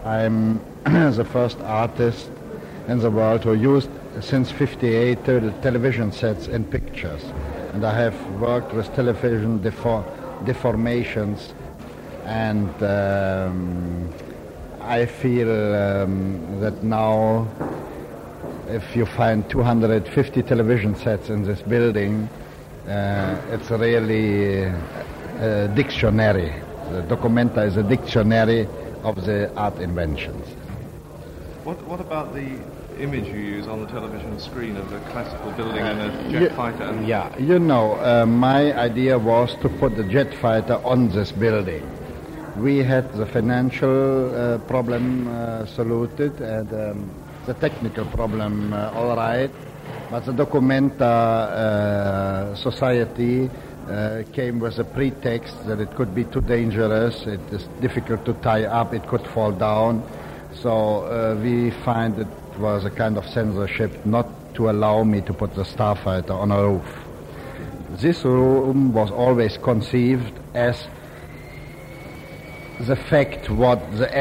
I'm the first artist in the world who used since 58 television sets in pictures. And I have worked with television deformations, and I feel that now if you find 250 television sets in this building, it's really a dictionary. The Documenta is a dictionary of the art inventions. What about the image you use on the television screen of a classical building and a jet fighter? Yeah, my idea was to put the jet fighter on this building. We had the financial problem soluted and the technical problem all right, but the Documenta Society came with a pretext that it could be too dangerous, it is difficult to tie up, it could fall down. So we find it was a kind of censorship not to allow me to put the Starfighter on a roof. This room was always conceived as the fact what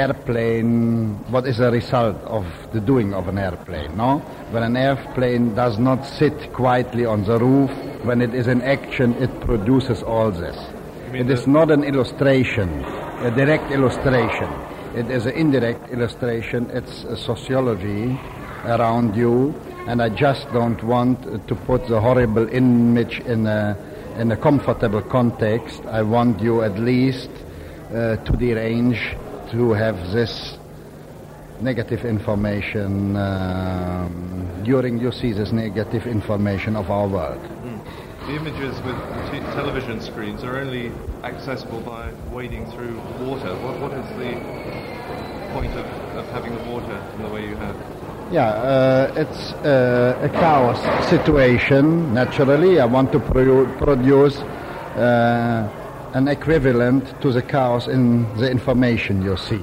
is the result of the doing of an airplane, no? When an airplane does not sit quietly on the roof, when it is in action, it produces all this. It is not an illustration, a direct illustration. It is an indirect illustration. It's a sociology around you, and I just don't want to put the horrible image in a comfortable context. I want you at least to derange, to have this negative information during you see this negative information of our world. The images with television screens are only accessible by wading through water. What is the point of having the water in the way you have? Yeah, it's a chaos situation, naturally. I want to produce an equivalent to the chaos in the information you see.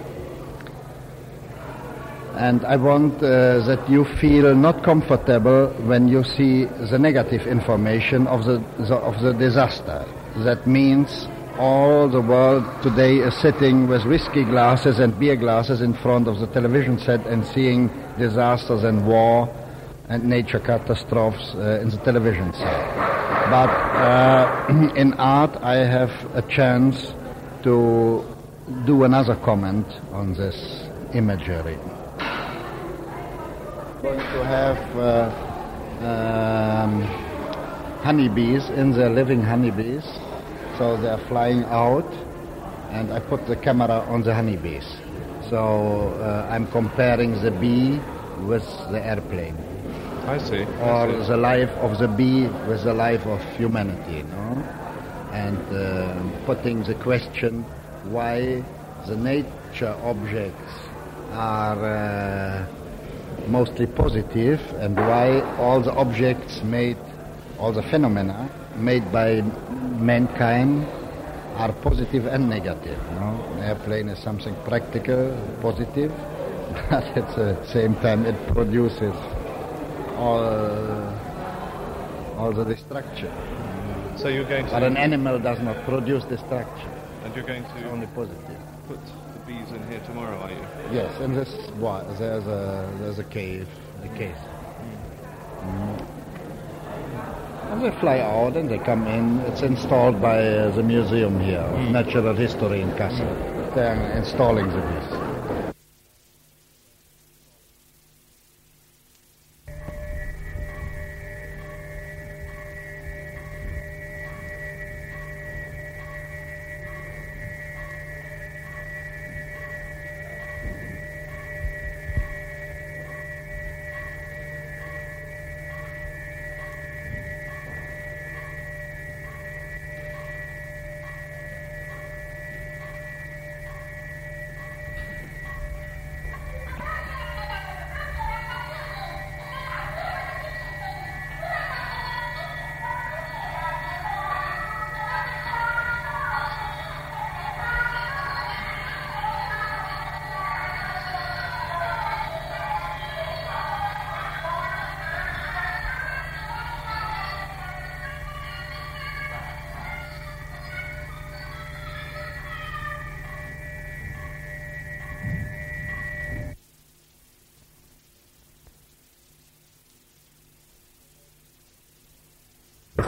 And I want that you feel not comfortable when you see the negative information of the disaster. That means all the world today is sitting with whiskey glasses and beer glasses in front of the television set and seeing disasters and war and nature catastrophes in the television set. But in art I have a chance to do another comment on this imagery. Going to have honeybees in there, living honeybees. So they are flying out, and I put the camera on the honeybees. So I'm comparing the bee with the airplane. I see. Or the life of the bee with the life of humanity, no? And putting the question why the nature objects are mostly positive, and why all the objects all the phenomena made by mankind are positive and negative. No? An airplane is something practical, positive, but at the same time it produces all the destruction. So you're going to... But an animal does not produce destruction. And you're going to... Only positive. Put the bees in here tomorrow, are you? Yes, and there's a case. And they fly out and they come in. It's installed by the museum here, of Natural History in Kassel. They're installing the bees.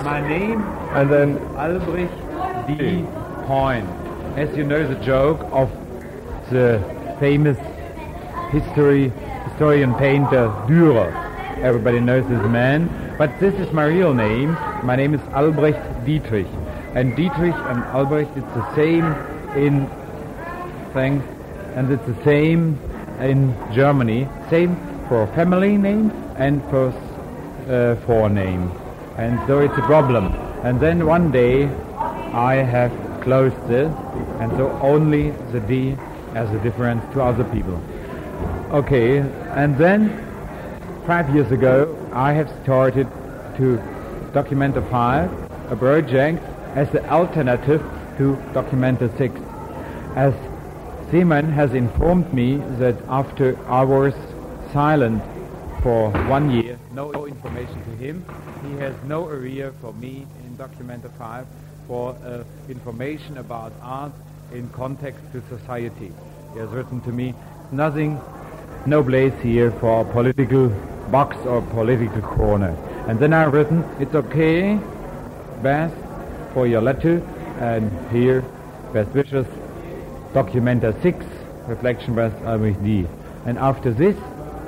My name And then Albrecht D. Point. As you know the joke of the famous historian painter Dürer. Everybody knows this man. But this is my real name. My name is Albrecht Dietrich. And Dietrich and Albrecht, it's the same in thing, and it's the same in Germany. Same for family name and for forename. And so it's a problem. And then one day I have closed this, and so only the D as a difference to other people. Okay, and then 5 years ago I have started to Documenta 5, a project as the alternative to Documenta 6. As Simon has informed me that after I was silent for 1 year, no information to him, he has no area for me in Documenta 5 for information about art in context to society. He has written to me, nothing, no place here for a political box or political corner. And then I've written, it's okay, best for your letter, and here, best wishes, Documenta 6, Reflection West Albrecht D. And after this,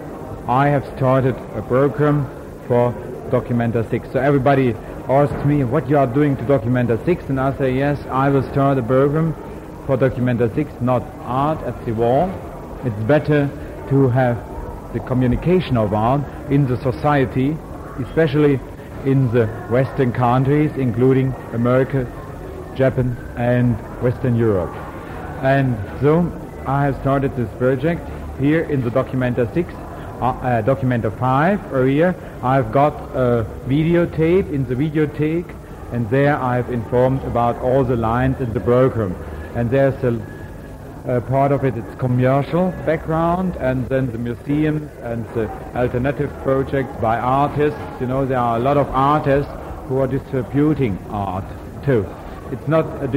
I have started a program for Documenta 6. So everybody asks me what you are doing to Documenta 6, and I say, yes, I will start a program for Documenta 6, not art at the wall. It's better to have the communication of art in the society, especially in the Western countries, including America, Japan, and Western Europe. And so I have started this project here in the Documenta 6, Documenta 5 area. I've got a videotape in the videotheque, and there I've informed about all the lines in the program. And there's a part of it, it's commercial background, and then the museums and the alternative projects by artists. You know, there are a lot of artists who are distributing art too. It's not a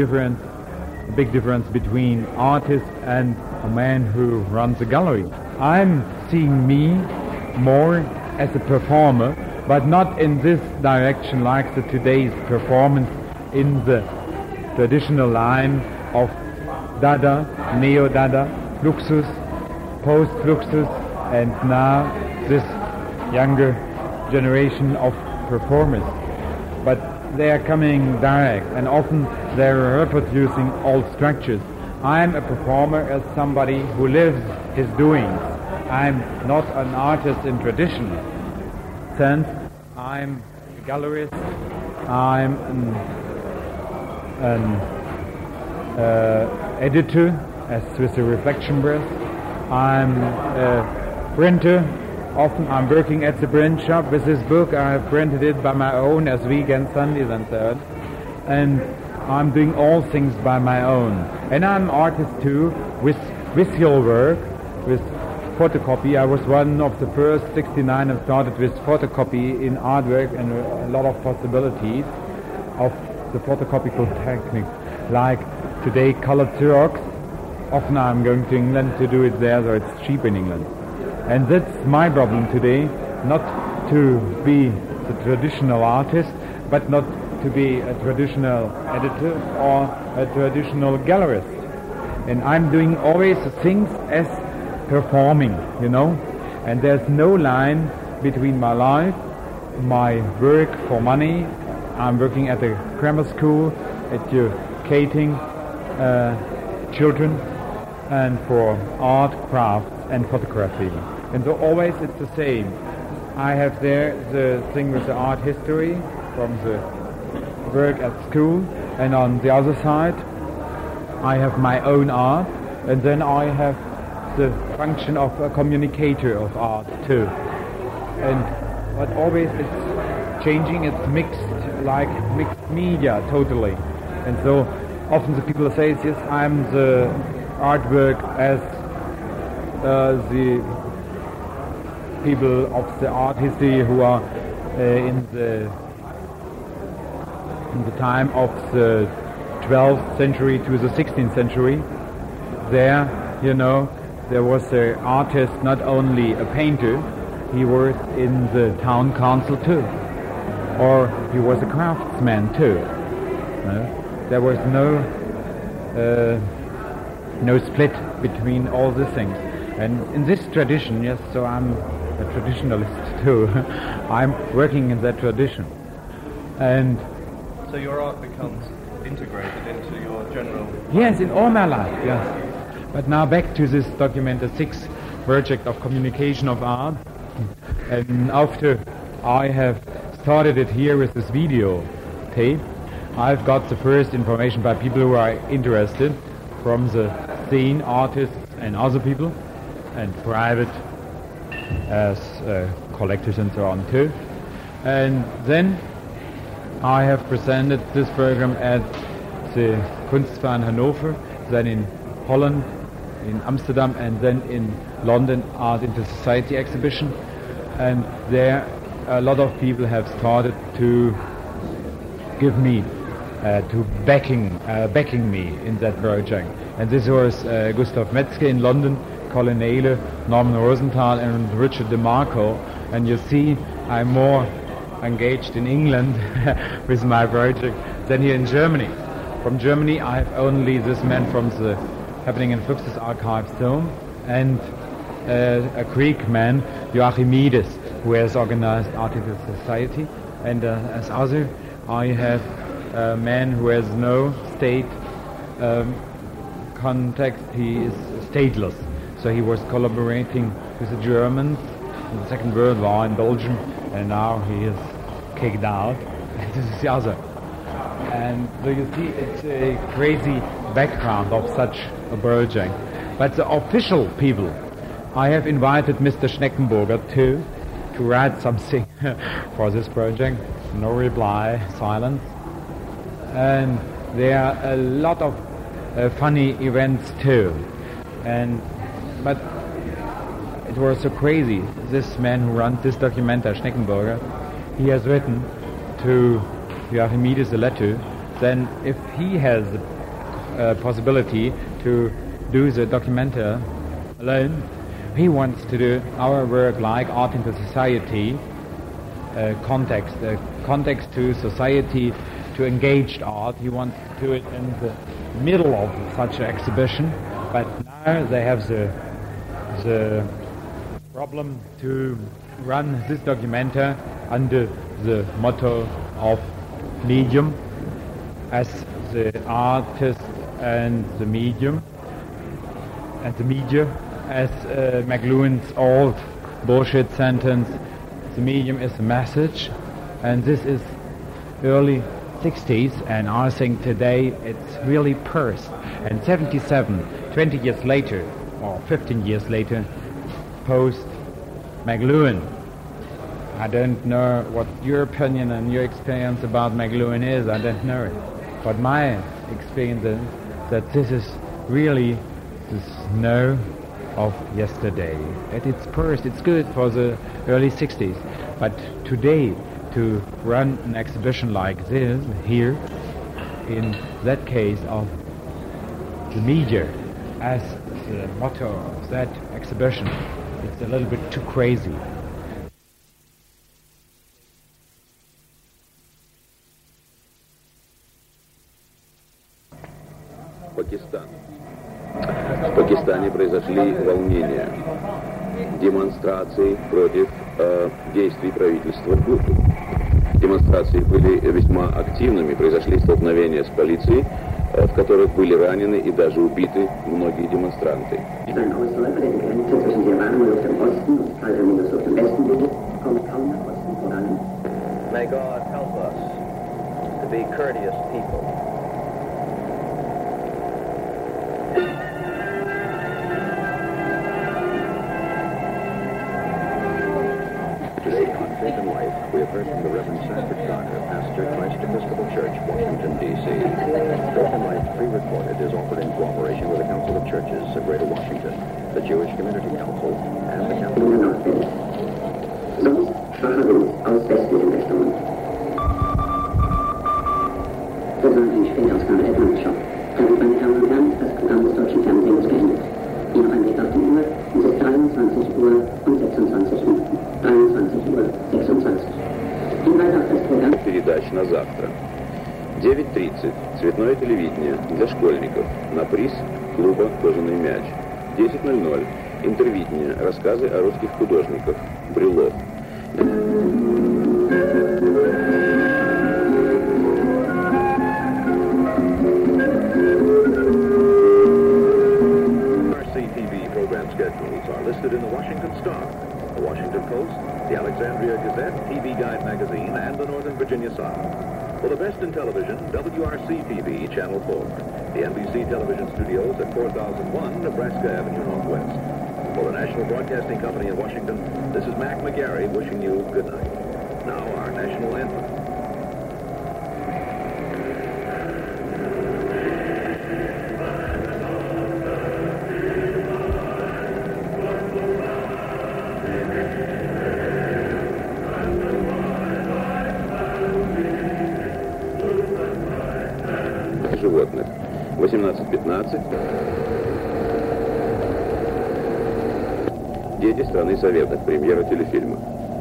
big difference between artist and a man who runs a gallery. I'm seeing me more as a performer, but not in this direction like the today's performance in the traditional line of Dada, Neo-Dada, Fluxus, Post-Fluxus, and now this younger generation of performers. But they are coming direct, and often they're reproducing old structures. I'm a performer as somebody who lives his doings. I'm not an artist in traditional sense. I'm a gallerist. I'm an editor, as with the reflection press. I'm a printer. Often I'm working at the print shop with this book. I have printed it by my own as weekend, Sundays and third. And I'm doing all things by my own. And I'm an artist too, with visual work, with photocopy. I was one of the first 69 and started with photocopy in artwork, and a lot of possibilities of the photocopycal technique, like today colored Xerox. Often I'm going to England to do it there, so it's cheap in England. And that's my problem today, not to be the traditional artist, but not to be a traditional editor or a traditional gallerist. And I'm doing always the things as performing, you know. And there's no line between my life, my work for money. I'm working at a grammar school, educating children, and for art, crafts, and photography. And so always it's the same. I have there the thing with the art history from the work at school, and on the other side I have my own art, and then I have the function of a communicator of art too. But always it's changing, it's mixed, like mixed media totally. And so often the people say, yes, I'm the artwork as the people of the art history who are in the time of the 12th century to the 16th century. There, you know, there was an artist, not only a painter, he worked in the town council too. or he was a craftsman too. There was no split between all these things. And in this tradition, yes, so I'm a traditionalist too. I'm working in that tradition. And so your art becomes integrated into your general... Yes, in all my life, yes. But now back to this Documenta 6 project of communication of art. And after I have started it here with this video tape, I've got the first information by people who are interested from the scene, artists and other people, and private as collectors and so on too. And then I have presented this program at the Kunstverein Hannover, then in Holland, in Amsterdam, and then in London Art into Society exhibition. And there a lot of people have started to give me, to backing me in that project. And this was Gustav Metzger in London, Colin Naylor, Norman Rosenthal, and Richard DeMarco. And you see, I'm more engaged in England with my project than here in Germany. From Germany, I have only this man from the Happening in Fluxus Archives film, and a Greek man, Joachimides, who has organized Art in Society. And as other, I have a man who has no state context. He is stateless. So he was collaborating with the Germans in the Second World War in Belgium, and now he is kicked out. And this is the other. And so you see, it's a crazy background of such a project. But the official people, I have invited Mr. Schneckenburger too, to write something for this project. No reply, silence. And there are a lot of funny events too. But it was so crazy. This man who runs this Documenta, Schneckenburger, he has written to Joachimides a letter. Then if he has the possibility to do the Documenta alone, he wants to do our work like Art into Society, context to society, to engaged art. He wants to do it in the middle of such an exhibition, but now they have the problem to run this Documenta under the motto of medium, as the artist and the medium, and the media, as McLuhan's old bullshit sentence, the medium is the message, and this is early 60s, and I think today it's really pursed. And 77, 20 years later, or 15 years later, post McLuhan. I don't know what your opinion and your experience about McLuhan is, I don't know it. But my experience is that this is really the snow of yesterday. At its first, it's good for the early 60s. But today, to run an exhibition like this here, in that case of the media as the motto of that exhibition, it's a little bit too crazy. Пакистан. В Пакистане произошли волнения, демонстрации против действий правительства Бхутто. Демонстрации были весьма активными, произошли столкновения с полицией, в которых были ранены и даже убиты многие демонстранты. May God help us to be courteous people. Today on Faith and Life, we have heard from the Reverend Sanford Garner, pastor, Christ Episcopal Church, Washington, D.C. Faith and Life, pre-recorded, is offered in cooperation with the Council of Churches of Greater Washington, the Jewish Community Council, and the Council of Sonst schwache Wind aus westlichen Richtungen. Wir sollen den Spätausgabe der Tagesschau. Damit, meine Damen und Herren, das Programm des deutschen Fernsehens beendet. Hier noch ein Blick auf die Uhr. Es ist 23 Uhr und 26 Minuten. 23 Uhr 26. Hinweis auf das Programm на завтра. 9:30. Цветное телевидение для школьников. На приз клуба «Кожаный мяч». 10:00. Интервидение. Рассказы о русских художниках. Брюлов. RCTV program schedules are listed in the Washington Star, the Washington Post, the Alexandria Gazette, TV Guide magazine, and the Northern Virginia Sun. For the best in television, WRC-TV, Channel 4. The NBC television studios at 4001 Nebraska Avenue Northwest. For the National Broadcasting Company in Washington, this is Mac McGarry wishing you good night. Now our national anthem. Животных. 18:15. Дети страны Советов. Премьера телефильма.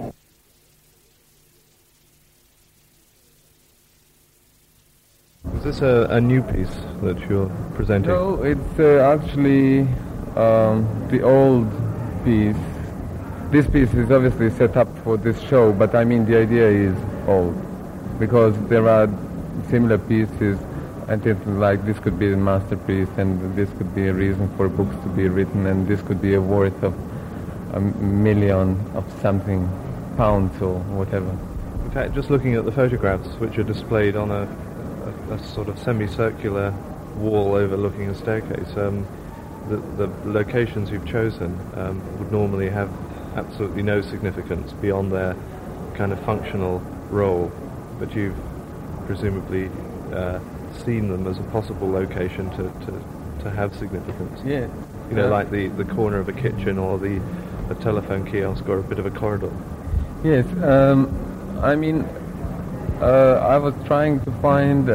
Is this a new piece that you're presenting? No, it's actually the old piece. This piece is obviously set up for this show, but I mean the idea is old because there are similar pieces. I think like this could be a masterpiece, and this could be a reason for books to be written, and this could be a worth of $1 million of something pounds or whatever. In fact, just looking at the photographs which are displayed on a sort of semicircular wall overlooking a staircase, the locations you've chosen would normally have absolutely no significance beyond their kind of functional role, but you've presumably seen them as a possible location to have significance. Yeah. You know, like the corner of a kitchen or a telephone kiosk or a bit of a corridor. Yes, I mean, I was trying to find,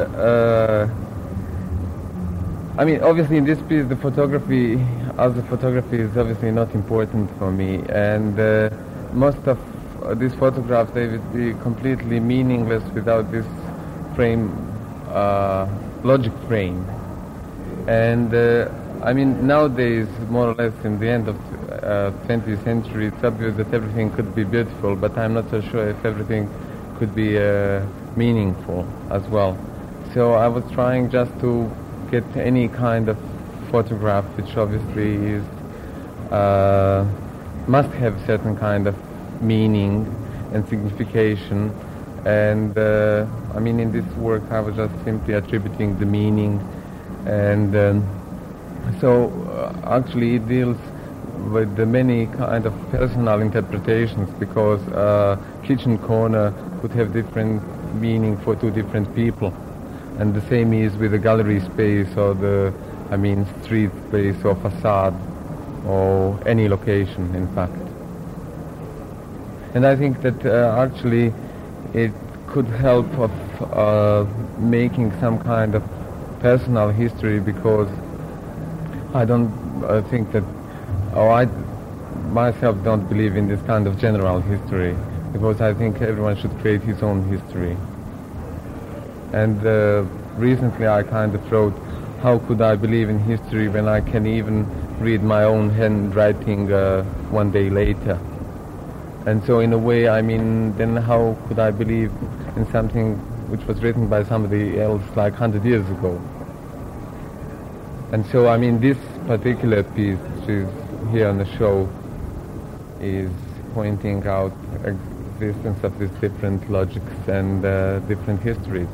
I mean, obviously in this piece the photography, as the photography is obviously not important for me, and most of these photographs, they would be completely meaningless without this frame, logic frame. And I mean, nowadays, more or less in the end of 20th century, it's obvious that everything could be beautiful, but I'm not so sure if everything could be meaningful as well. So I was trying just to get any kind of photograph which obviously is must have certain kind of meaning and signification. And I mean, in this work I was just simply attributing the meaning, and so actually it deals with the many kind of personal interpretations, because kitchen corner could have different meaning for two different people, and the same is with the gallery space or the, I mean, street space or facade or any location, in fact. And I think that actually it could help of making some kind of personal history, because I don't think that, or I myself don't believe in this kind of general history, because I think everyone should create his own history. And recently I kind of wrote, how could I believe in history when I can even read my own handwriting one day later? And so in a way, I mean, then how could I believe in something which was written by somebody else like 100 years ago? And so, I mean, this particular piece, which is here on the show, is pointing out existence of these different logics and different histories.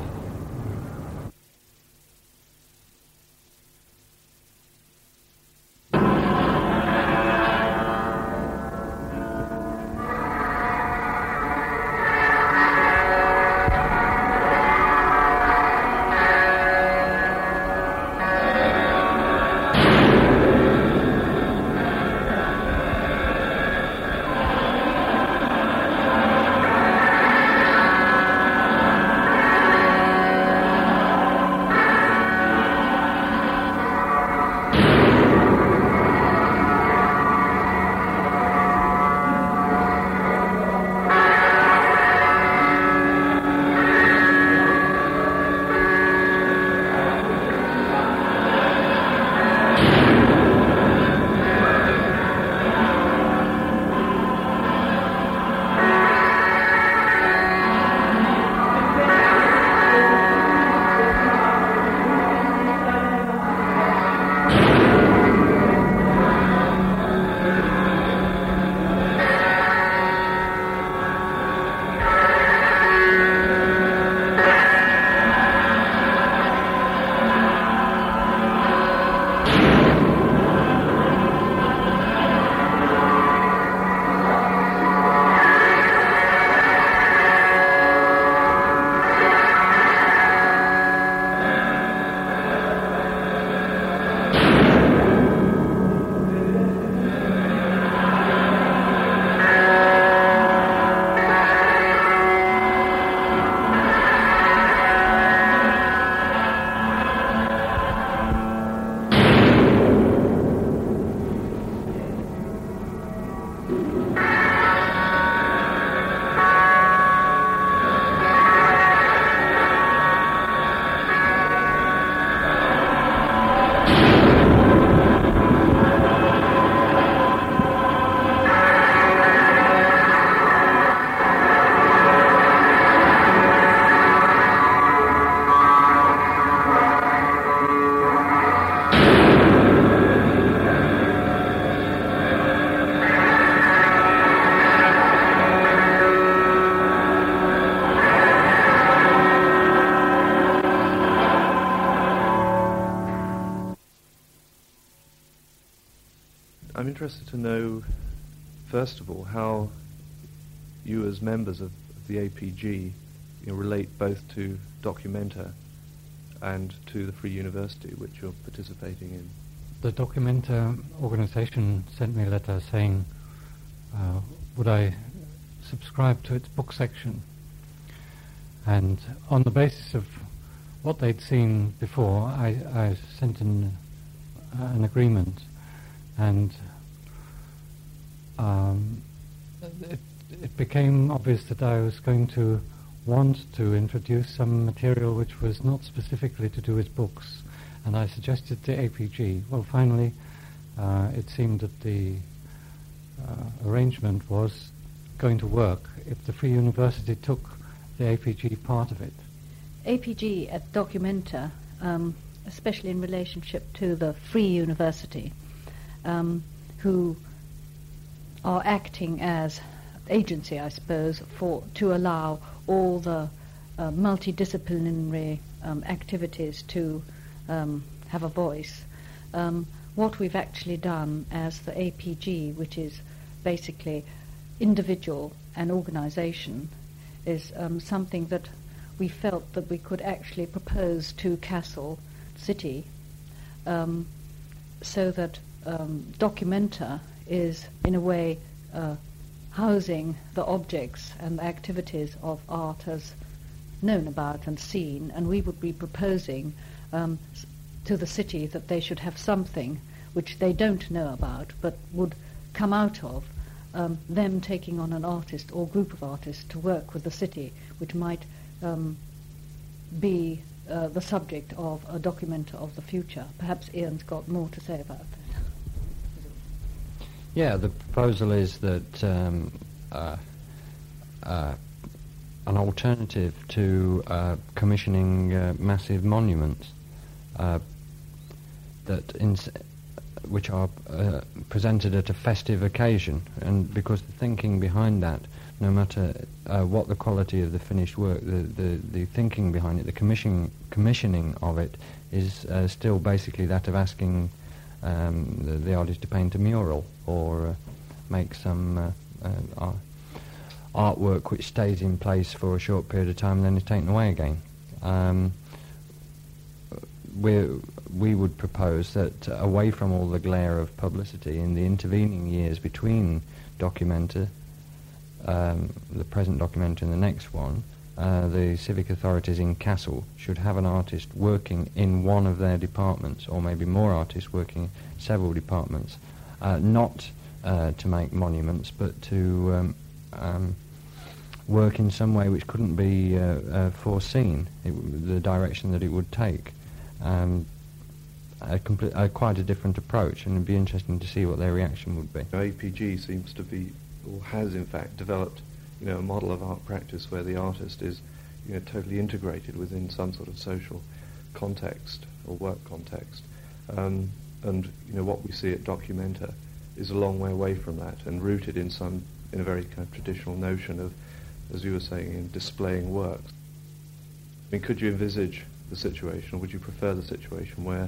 I'm interested to know, first of all, how you as members of the APG relate both to Documenta and to the Free University, which you're participating in. The Documenta organization sent me a letter saying, would I subscribe to its book section? And on the basis of what they'd seen before, I sent in an agreement, and it became obvious that I was going to want to introduce some material which was not specifically to do with books, and I suggested to APG. Well, finally, it seemed that the arrangement was going to work if the Free University took the APG part of it. APG at Documenta, especially in relationship to the Free University, who are acting as agency, I suppose, to allow all the multidisciplinary activities to have a voice. What we've actually done as the APG, which is basically individual and organization, is something that we felt that we could actually propose to Kassel City, so that Documenta is, in a way, housing the objects and the activities of art as known about and seen, and we would be proposing to the city that they should have something which they don't know about, but would come out of them taking on an artist or group of artists to work with the city, which might be the subject of a Documenta of the future. Perhaps Ian's got more to say about this. Yeah, the proposal is that an alternative to commissioning massive monuments which are presented at a festive occasion, and because the thinking behind that, no matter what the quality of the finished work, the thinking behind it, the commissioning of it is still basically that of asking the artist to paint a mural or make some artwork which stays in place for a short period of time and then is taken away again. We would propose that away from all the glare of publicity in the intervening years between Documenta, the present Documenta and the next one, the civic authorities in Kassel should have an artist working in one of their departments, or maybe more artists working in several departments, not to make monuments, but to work in some way which couldn't be foreseen, the direction that it would take. Quite a different approach, and it'd be interesting to see what their reaction would be. APG seems to be, or has in fact, developed a model of art practice where the artist is totally integrated within some sort of social context or work context. And what we see at Documenta is a long way away from that and rooted in a very kind of traditional notion of, as you were saying, in displaying works. I mean, could you envisage the situation, or would you prefer the situation where,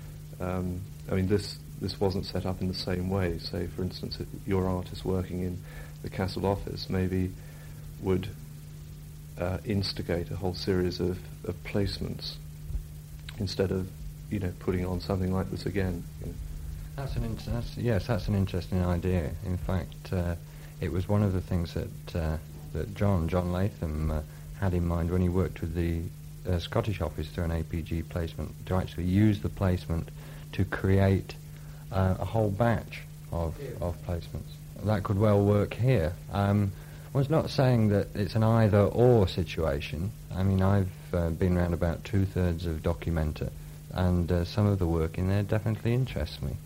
this wasn't set up in the same way? Say, for instance, your artist working in the Kassel office maybe would instigate a whole series of placements instead of, putting on something like this again. That's an interesting idea. In fact, it was one of the things that John Latham had in mind when he worked with the Scottish office through an APG placement, to actually use the placement to create a whole batch of placements. That could well work here. I was not saying that it's an either-or situation. I mean, I've been around about 2/3 of Documenta, and some of the work in there definitely interests me.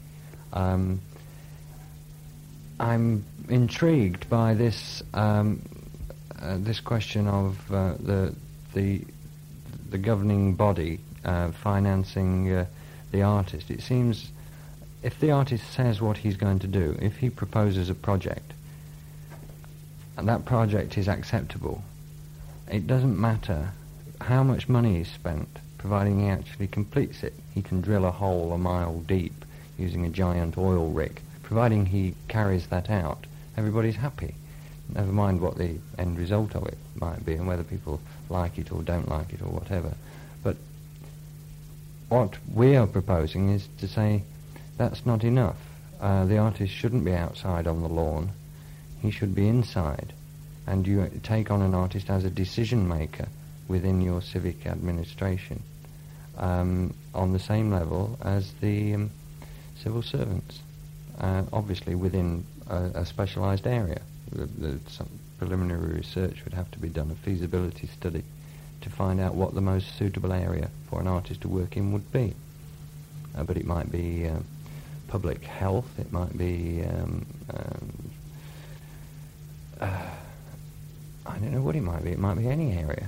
I'm intrigued by this this question of the governing body financing the artist. It seems if the artist says what he's going to do, if he proposes a project, and that project is acceptable, it doesn't matter how much money is spent, providing he actually completes it. He can drill a hole a mile deep using a giant oil rig, providing he carries that out, everybody's happy. Never mind what the end result of it might be and whether people like it or don't like it or whatever. But what we are proposing is to say that's not enough. The artist shouldn't be outside on the lawn. He should be inside. And you take on an artist as a decision maker within your civic administration on the same level as the civil servants, obviously within a specialised area. Some preliminary research would have to be done, a feasibility study, to find out what the most suitable area for an artist to work in would be. But it might be public health, it might be I don't know what it might be. It might be any area.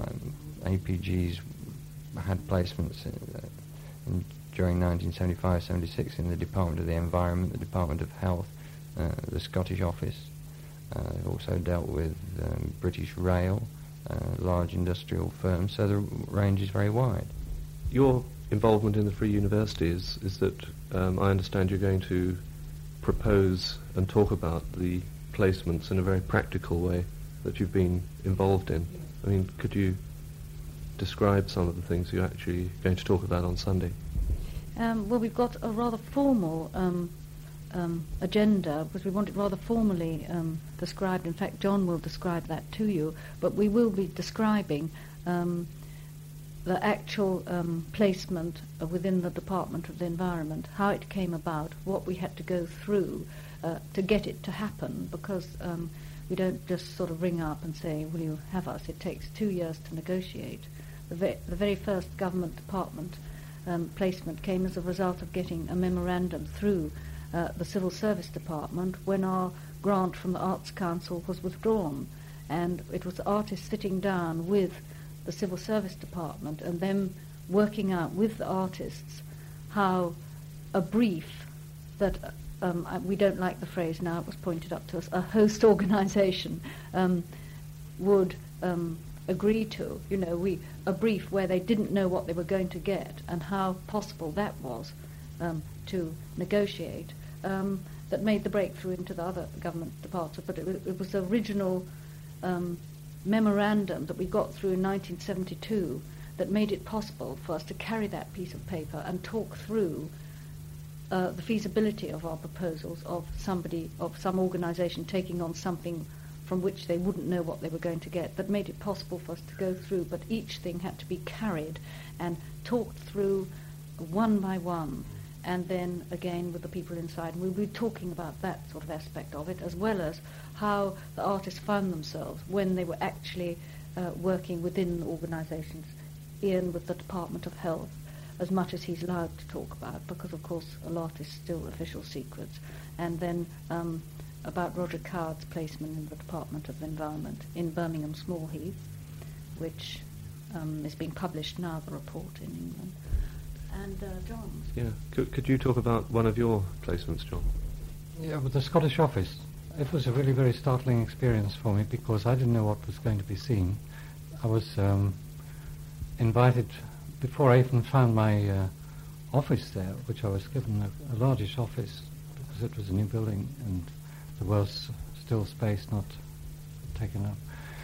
APG's had placements during 1975-76 in the Department of the Environment, the Department of Health, the Scottish Office. They've also dealt with British Rail, large industrial firms, so the range is very wide. Your involvement in the Free University is that I understand you're going to propose and talk about the placements in a very practical way that you've been involved in. I mean, could you describe some of the things you're actually going to talk about on Sunday? Well, we've got a rather formal agenda, because we want it rather formally described. In fact, John will describe that to you, but we will be describing the actual placement within the Department of the Environment, how it came about, what we had to go through to get it to happen, because we don't just sort of ring up and say, will you have us? It takes 2 years to negotiate. The very first government department placement came as a result of getting a memorandum through the Civil Service Department when our grant from the Arts Council was withdrawn. And it was artists sitting down with the Civil Service Department and them working out with the artists how a brief that we don't like the phrase now, it was pointed up to us, a host organisation would agree to, a brief where they didn't know what they were going to get and how possible that was to negotiate, that made the breakthrough into the other government departments. But it was the original memorandum that we got through in 1972 that made it possible for us to carry that piece of paper and talk through the feasibility of our proposals of some organisation taking on something from which they wouldn't know what they were going to get, that made it possible for us to go through. But each thing had to be carried and talked through one by one, and then again with the people inside. And we'll be talking about that sort of aspect of it, as well as how the artists found themselves when they were actually working within organisations, Ian with the Department of Health, as much as he's allowed to talk about, because of course a lot is still official secrets. And then about Roger Coward's placement in the Department of Environment in Birmingham Small Heath, which is being published now, the report in England. And John? Yeah, could you talk about one of your placements, John? Yeah, with the Scottish Office. It was a really very startling experience for me because I didn't know what was going to be seen. I was invited, before I even found my office there, which I was given a largish office because it was a new building and there was still space not taken up.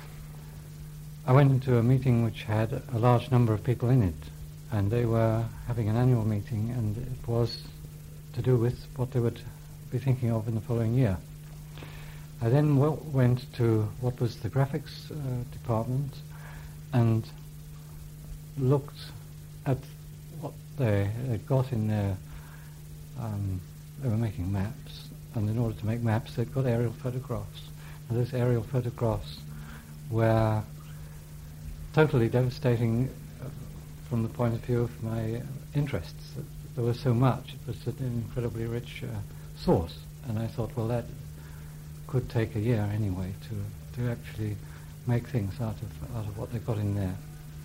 I went into a meeting which had a large number of people in it, and they were having an annual meeting, and it was to do with what they would be thinking of in the following year. I then went to what was the graphics department and looked at what they had got in their... they were making maps, and in order to make maps they'd got aerial photographs. And those aerial photographs were totally devastating from the point of view of my interests. There was so much. It was an incredibly rich source, and I thought, well, that could take a year anyway to actually make things out of what they got in there.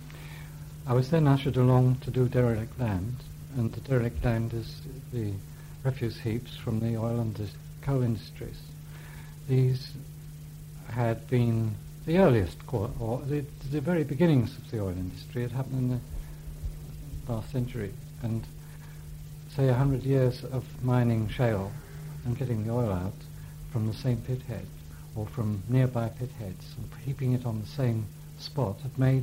I was then ushered along to do derelict land, and the derelict land is the refuse heaps from the oil and the coal industries. These had been the earliest, or the very beginnings of the oil industry. It happened in the last century, and say 100 years of mining shale and getting the oil out from the same pit head or from nearby pit heads and heaping it on the same spot had made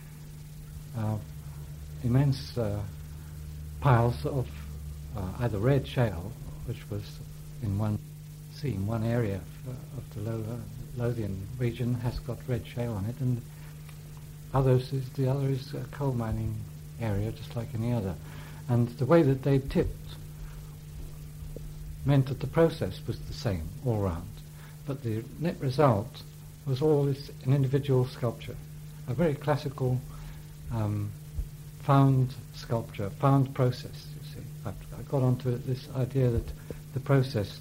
immense piles of either red shale, which was in one area of the Lothian region has got red shale on it, and the other is a coal mining area just like any other. And the way that they tipped meant that the process was the same all round, but the net result was an individual sculpture, a very classical found sculpture, found process, you see. I got onto this idea that the process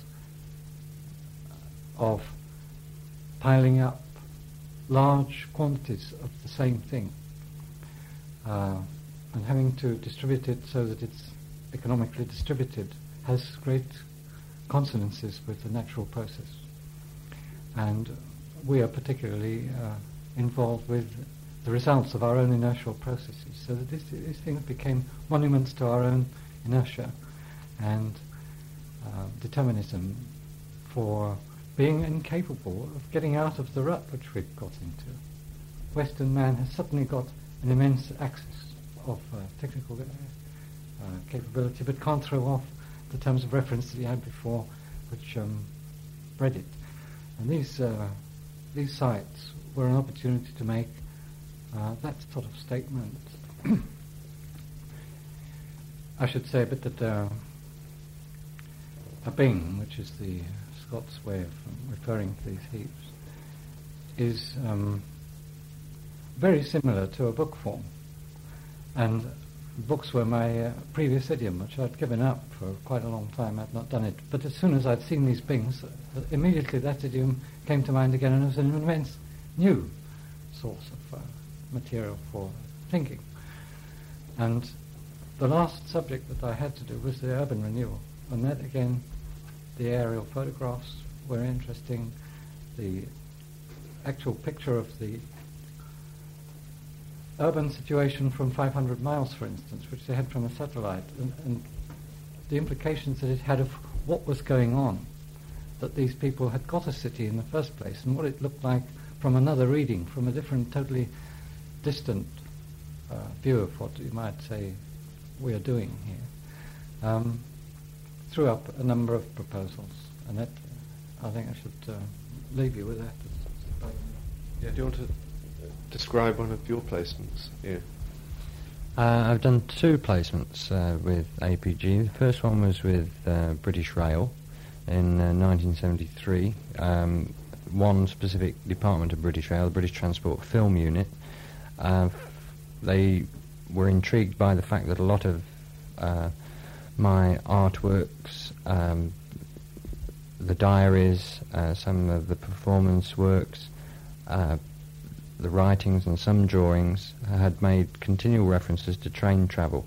of piling up large quantities of the same thing and having to distribute it so that it's economically distributed has great consonances with the natural process. And we are particularly involved with the results of our own inertial processes, so that these things became monuments to our own inertia and determinism for being incapable of getting out of the rut which we've got into. Western man has suddenly got an immense access of technical capability, but can't throw off the terms of reference that he had before, which bred it. And these sites were an opportunity to make that sort of statement. I should say a bit that a bing, which is the Scots way of referring to these heaps, is very similar to a book form. And books were my previous idiom, which I'd given up for quite a long time. I'd not done it. But as soon as I'd seen these bings, immediately that idiom came to mind again, and it was an immense new source of material for thinking. And the last subject that I had to do was the urban renewal. And that, again, the aerial photographs were interesting. The actual picture of the urban situation from 500 miles, for instance, which they had from a satellite, and the implications that it had of what was going on, that these people had got a city in the first place, and what it looked like from another reading, from a different, totally distant view of what you might say we are doing here, threw up a number of proposals, and that, I think I should leave you with that. Yeah, do you want to describe one of your placements here? I've done two placements with APG. The first one was with British Rail in 1973. One specific department of British Rail, the British Transport Film Unit. They were intrigued by the fact that a lot of my artworks, the diaries, some of the performance works, the writings and some drawings had made continual references to train travel,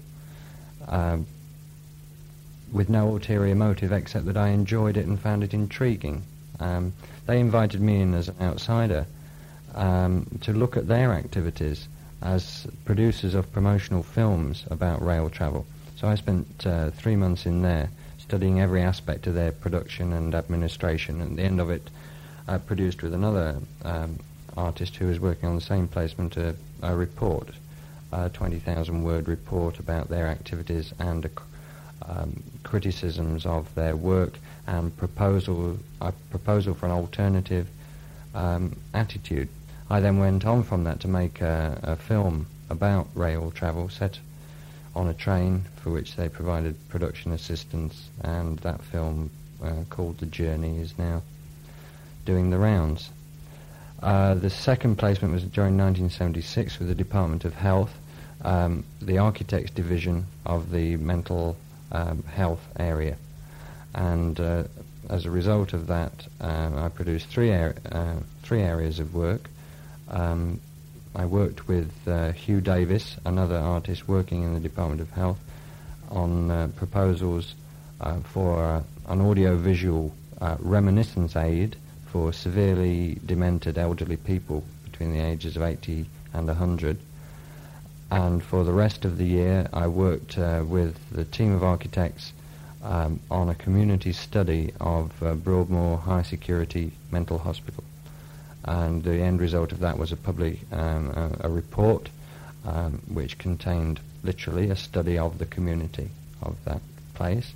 with no ulterior motive except that I enjoyed it and found it intriguing. They invited me in as an outsider to look at their activities as producers of promotional films about rail travel. So I spent 3 months in there studying every aspect of their production and administration. At the end of it, I produced with another artist who was working on the same placement a report, a 20,000 word report about their activities and criticisms of their work and a proposal for an alternative attitude. I then went on from that to make a film about rail travel set on a train, for which they provided production assistance, and that film called The Journey is now doing the rounds. The second placement was during 1976 with the Department of Health, the Architects Division of the Mental Health area, and as a result of that I produced three areas of work. I worked with Hugh Davis, another artist working in the Department of Health, on proposals for an audio-visual reminiscence aid for severely demented elderly people between the ages of 80 and 100. And for the rest of the year I worked with the team of architects on a community study of Broadmoor High Security Mental Hospital. And the end result of that was a report which contained literally a study of the community of that place,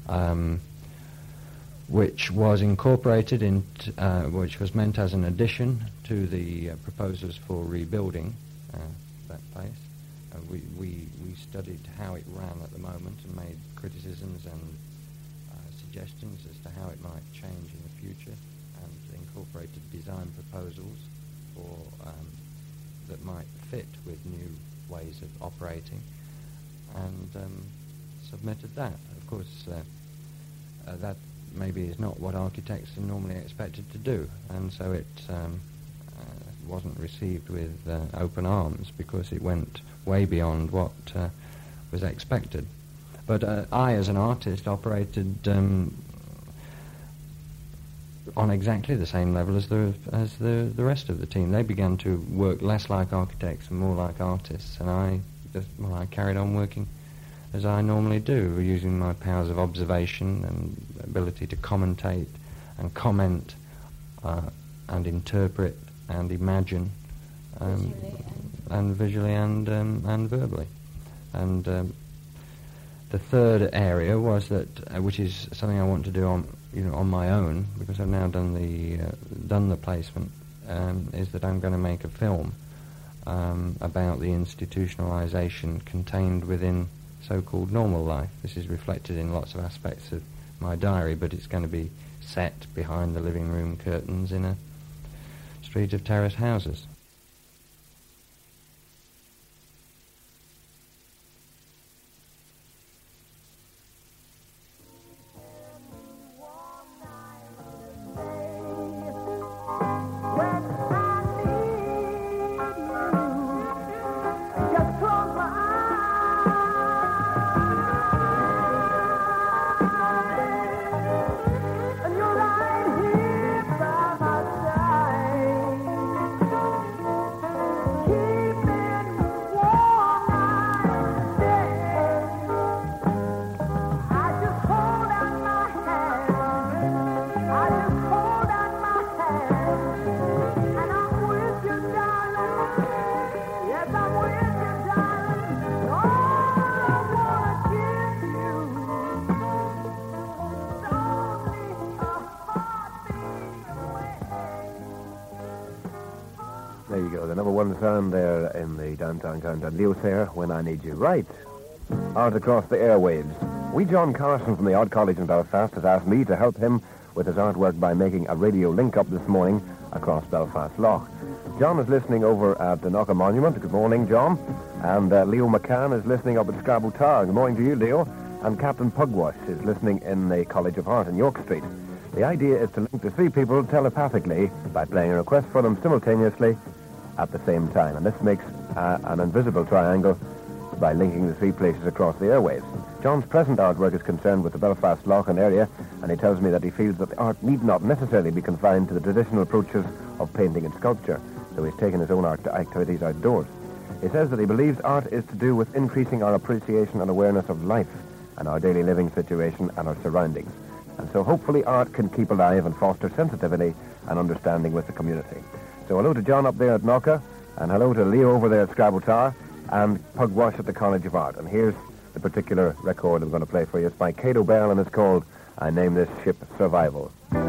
which was incorporated which was meant as an addition to the proposals for rebuilding that place. We studied how it ran at the moment and made criticisms and suggestions as to how it might change in the future, and incorporated design proposals for that might fit with new ways of operating, and submitted that. Of course, that maybe is not what architects are normally expected to do, and so it wasn't received with open arms, because it went way beyond what was expected. But I, as an artist, operated on exactly the same level as the rest of the team. They began to work less like architects and more like artists, and I carried on working as I normally do, using my powers of observation and ability to commentate and comment and interpret and imagine, and visually and verbally. And the third area was that, which is something I want to do on my own, because I've now done the placement, is that I'm going to make a film about the institutionalization contained within so-called normal life. This is reflected in lots of aspects of my diary, but it's going to be set behind the living room curtains in a street of terrace houses. There you go, the number one sound there in the downtown countdown. Leo Sayer, When I Need You. Right, out across the airwaves. John Carson from the Art College in Belfast has asked me to help him with his artwork by making a radio link-up this morning across Belfast Lough. John is listening over at the Knocker Monument. Good morning, John. And Leo McCann is listening up at Scarborough Tower. Good morning to you, Leo. And Captain Pugwash is listening in the College of Art in York Street. The idea is to link the three people telepathically by playing a request for them simultaneously at the same time. And this makes an invisible triangle by linking the three places across the airwaves. John's present artwork is concerned with the Belfast Lough area, and he tells me that he feels that the art need not necessarily be confined to the traditional approaches of painting and sculpture, so he's taken his own art activities outdoors. He says that he believes art is to do with increasing our appreciation and awareness of life and our daily living situation and our surroundings. And so hopefully art can keep alive and foster sensitivity and understanding with the community. So hello to John up there at Knocker, and hello to Leo over there at Scarborough Tower, and Pugwash at the College of Art. And here's the particular record I'm going to play for you. It's by Kate O'Bell, and it's called I Name This Ship Survival.